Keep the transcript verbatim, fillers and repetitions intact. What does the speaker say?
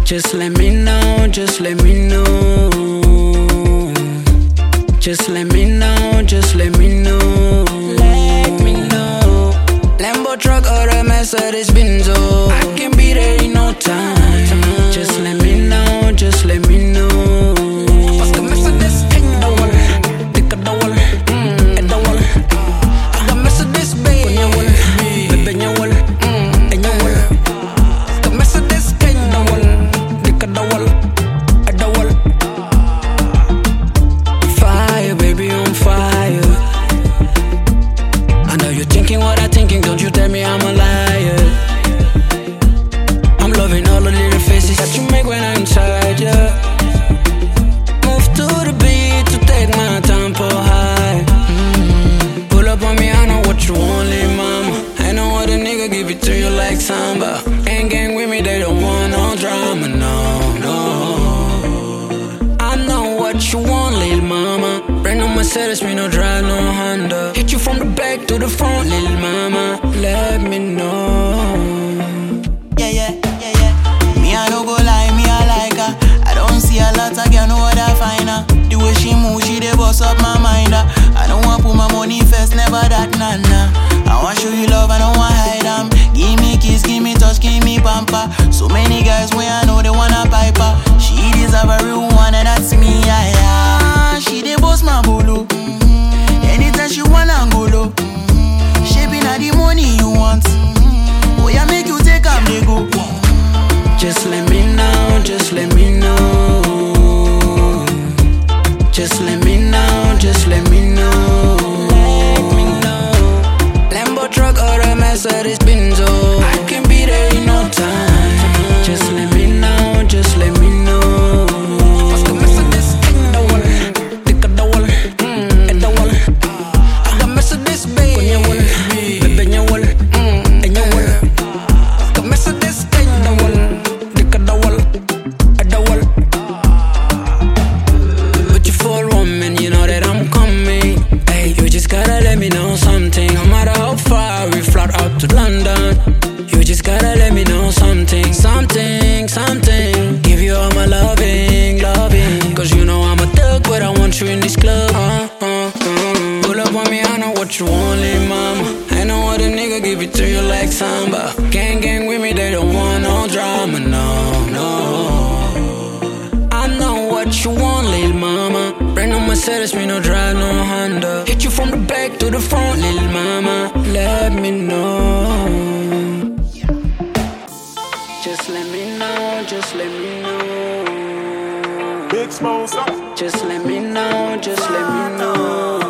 Just let me know, just let me know. Just let me know, just let me know. Let me know. Lambo truck or a Mercedes Benz, oh, I can be there in no time. Just let me know, just let me know. Paska Mercedes, en de wall, dikke de wall, en de wall. Aga Mercedes, babe, en je wall, baby en je wall, en je wall. Paska Mercedes, en de wall, dikke de wall, en de wall. Fire, baby, on fire. I know you're thinking what I'm thinking, don't you tell me I'm a liar. I'm loving all the little faces that you make when I'm inside, yeah. Move to the beat to take my tempo high. Mm-hmm. Pull up on me, I know what you want, little mama. I know what a nigga give it to you like samba. Gang gang with me, they don't want no drama, no, no. I know what you want, little mama. Brand new Mercedes, me no drive, no Honda. Hit you from the back to the front, little mama. Let me know. Yeah, yeah, yeah, yeah. Me, I don't go lie, me, I like her. I don't see a lot, I can't know what I find her. The way she move, she dey boss up my mind. uh. I don't want put my money first, never that, nah, nah. I want show you love, I don't want hide them. Give me kiss, give me touch, give me pamper. So many guys where I know they wanna pipe her. She deserve a real one, and that's me, yeah, yeah. She dey boss my bolo. Mm-hmm. Anytime she wanna go low. Mm-hmm. Shaping her the money you want. Mm-hmm. Oh yeah, make you take am, they go. Just let me know, just let me know. Just let me know, just let me know. Let me know. Lambo truck or a Mercedes Benz, oh, I can be there in no time. Just let me know, just let me know. Paska Mercedes, en de wall, dikke de wall, en de wall. Aga Mercedes, babe, en je wall, baby en je wall, en je wall. Paska Mercedes, en de wall, dikke de wall, en de wall. But you fall woman, you know that I'm coming. Hey, you just gotta let me know something. No matter how far we fly out to London, you just gotta let me know something, something, something. Give you all my loving, loving. Cause you know I'm a thug, but I want you in this club. Uh, uh, uh. Pull up on me, I know what you want, little mama. I know what a nigga give it to you like samba. Gang gang with me, they don't want no drama, no, no. I know what you want, little mama. Brand new Mercedes, me no drive, no Honda. Hit you from the back to the front, little mama. Let me know. Just let me know, just let me know. Big Smoke, Just let me know, just let me know.